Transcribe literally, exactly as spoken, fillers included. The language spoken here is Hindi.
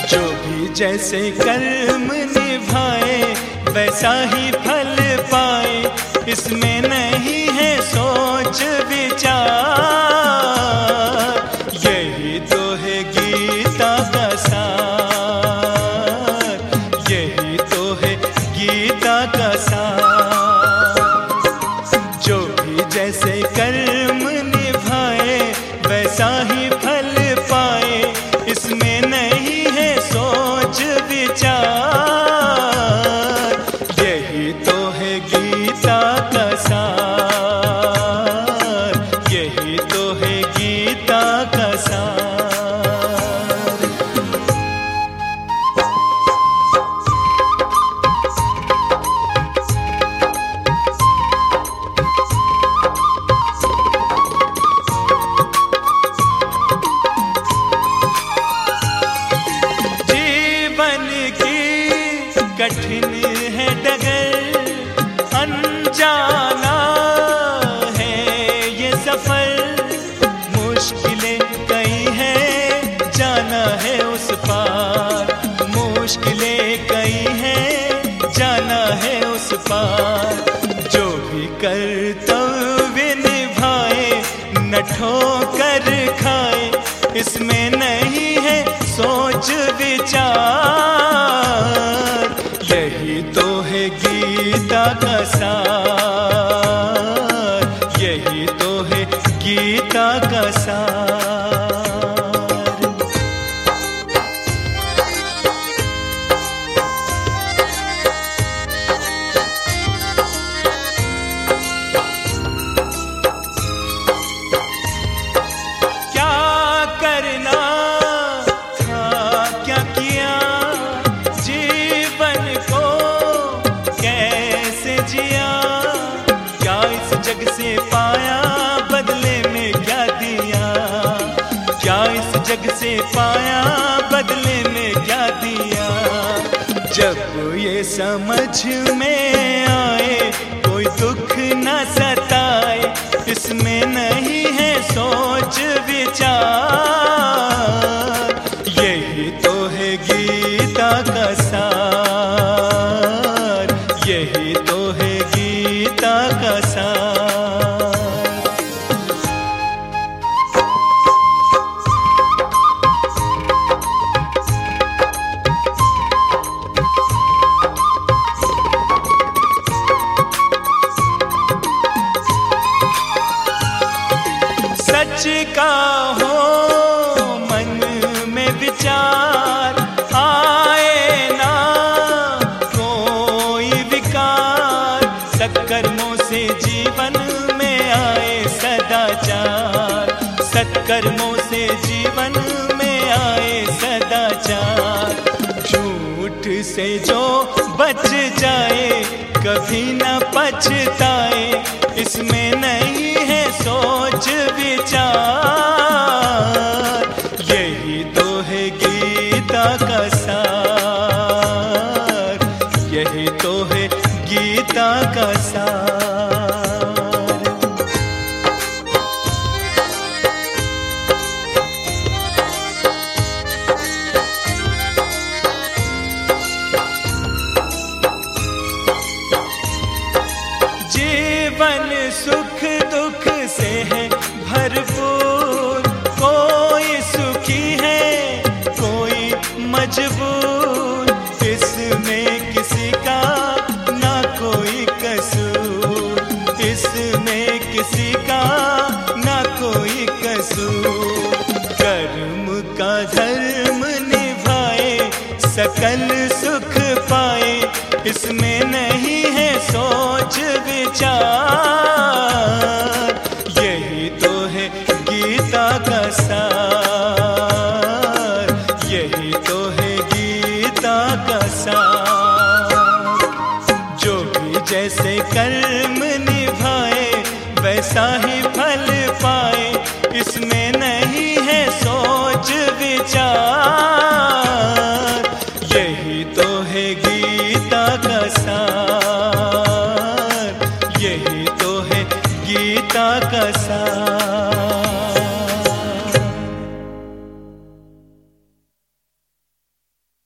जो भी जैसे कर्म निभाए वैसा ही फल पाए, इसमें नहीं है सोच विचार। यही तो है गीता का सार, यही तो है गीता का सार। जो भी जैसे कर्म निभाए वैसा ही फल पाए, इसमें नहीं है सोच विचार। यही तो है गीता का सार, यही तो है गीता का सार। कठिन है डगर, अनजाना है ये सफर, मुश्किलें कई हैं जाना है उस पार, मुश्किलें कई हैं जाना है उस पार। जो भी कर्तव्य निभाए न ठोकर खाए, इसमें नहीं है सोच विचार। यही तो है गीता का सार, यही तो है गीता का सार। क्या करना था क्या किया, जीवन को कैसे जिया, क्या इस जग से पाया बदले में क्या दिया, क्या इस जग से पाया बदले में क्या दिया। जब ये समझ में आए कोई दुख न सताए, इसमें नहीं है सोच विचार। यही तो है गीता का सार, यही तो है गीता का सार। सच का हो मन में विचार, आए ना कोई विकार, सत्कर्मों से जीवन में आए सदाचार, सत्कर्मों से जीवन में आए सदाचार। झूठ से जो बच जाए कभी न पछताए, इसमें नहीं है सोच विचार। यही तो है गीता का सार, यही तो है गीता का सार। जीवन सुख दुख से है भरपूर, कोई सुखी है कोई मजबूर, इसमें किसी का ना कोई कसूर, इसमें किसी का ना कोई कसूर। कर्म का धर्म निभाए सकल सुख पाए, इसमें नहीं है सोच विचार। यही तो है गीता का सार, यही तो है गीता का सार। जो भी जैसे कर्म निभाए वैसा ही फल पाए, इसमें नहीं है सोच विचार। यही तो है गीता का सार, यही तो है गीता का सार।